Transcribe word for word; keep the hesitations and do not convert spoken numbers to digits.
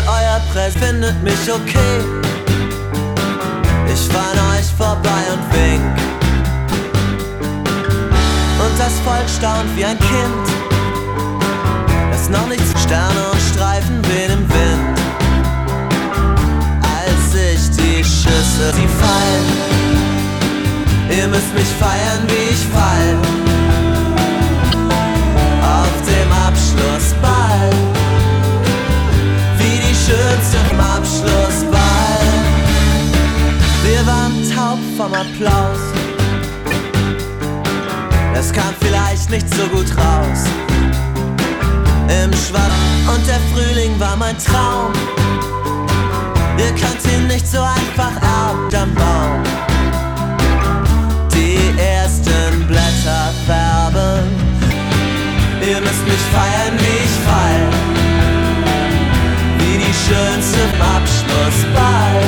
euer Press findet mich okay. Ich fahr an euch vorbei und wink. Und das Volk staunt wie ein Kind, das noch nichts. Sterne und Streifen wehen im Wind, als ich die Schüsse, die fallen. Ihr müsst mich feiern, wie ich fall auf dem Abschlussball, wie die Schütze im Abschlussball. Wir waren taub vom Applaus, es kam vielleicht nicht so gut raus. Im Schwamm und der Frühling war mein Traum. Ihr könnt ihn nicht so einfach erben am Baum. Die ersten Blätter färben. Ihr müsst mich feiern, wie ich fall, wie die Schönste im Abschlussball.